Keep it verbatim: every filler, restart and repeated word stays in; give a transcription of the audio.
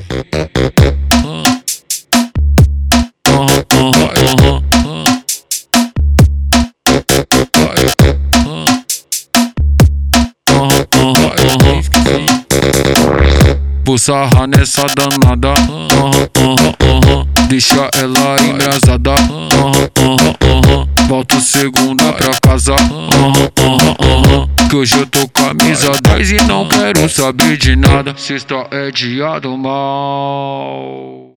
Vou sarrar nessa danada, uhum, uhum, uhum. Deixa ela embrasada, uhum, uhum, uhum. Volto segunda pra casa, uhum, uhum, uhum. Que hoje eu tô camisa dez e não quero saber de nada. Sexta é dia do mal.